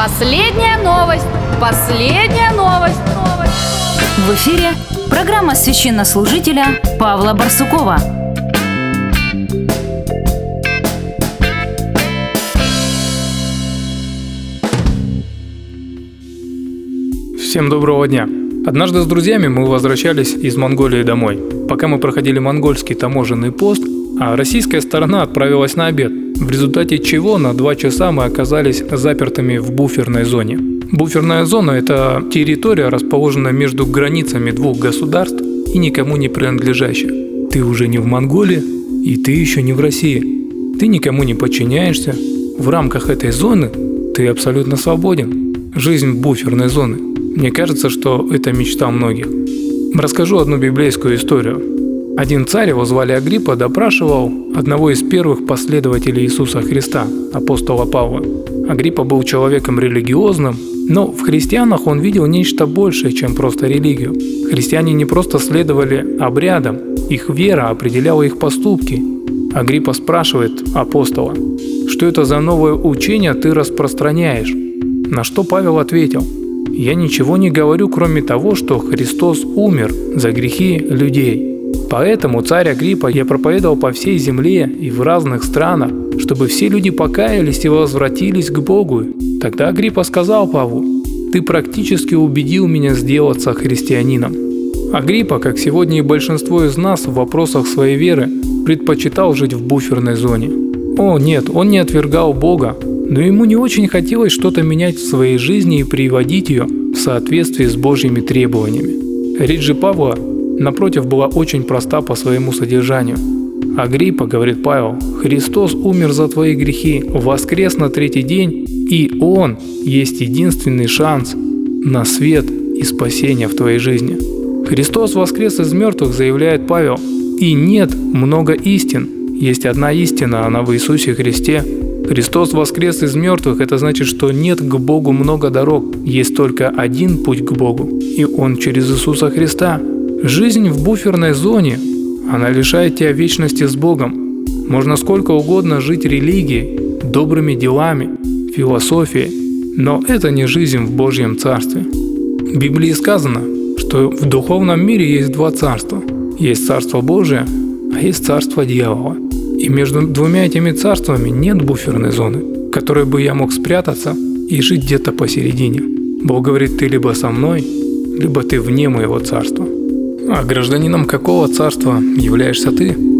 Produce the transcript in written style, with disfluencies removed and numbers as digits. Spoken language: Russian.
Последняя новость. Последняя новость. В эфире программа священнослужителя Павла Барсукова. Всем доброго дня! Однажды с друзьями мы возвращались из Монголии домой. Пока мы проходили монгольский таможенный пост, а российская сторона отправилась на обед, в результате чего на 2 часа мы оказались запертыми в буферной зоне. Буферная зона – это территория, расположенная между границами 2 государств и никому не принадлежащая. Ты уже не в Монголии, и ты еще не в России. Ты никому не подчиняешься. В рамках этой зоны ты абсолютно свободен. Жизнь буферной зоны. Мне кажется, что это мечта многих. Расскажу одну библейскую историю. Один царь, его звали Агриппа, допрашивал одного из первых последователей Иисуса Христа, апостола Павла. Агриппа был человеком религиозным, но в христианах он видел нечто большее, чем просто религию. Христиане не просто следовали обрядам, их вера определяла их поступки. Агриппа спрашивает апостола: «Что это за новое учение ты распространяешь?» На что Павел ответил: «Я ничего не говорю, кроме того, что Христос умер за грехи людей. Поэтому, царь Агриппа, я проповедовал по всей земле и в разных странах, чтобы все люди покаялись и возвратились к Богу». Тогда Агриппа сказал Павлу: «Ты практически убедил меня сделаться христианином». Агриппа, как сегодня и большинство из нас в вопросах своей веры, предпочитал жить в буферной зоне. О нет, он не отвергал Бога, но ему не очень хотелось что-то менять в своей жизни и приводить ее в соответствии с Божьими требованиями. Речь же Павла, напротив, была очень проста по своему содержанию. «Агриппа, — говорит Павел, — Христос умер за твои грехи, воскрес на 3-й день, и Он есть единственный шанс на свет и спасение в твоей жизни». Христос воскрес из мертвых, заявляет Павел, и нет много истин. Есть одна истина, она в Иисусе Христе. Христос воскрес из мертвых, это значит, что нет к Богу много дорог, есть только один путь к Богу, и Он через Иисуса Христа. Жизнь в буферной зоне, она лишает тебя вечности с Богом. Можно сколько угодно жить религией, добрыми делами, философией, но это не жизнь в Божьем Царстве. В Библии сказано, что в духовном мире есть 2 царства. Есть Царство Божие, а есть Царство дьявола. И между 2 этими царствами нет буферной зоны, в которой бы я мог спрятаться и жить где-то посередине. Бог говорит: ты либо со мной, либо ты вне моего царства. А гражданином какого царства являешься ты?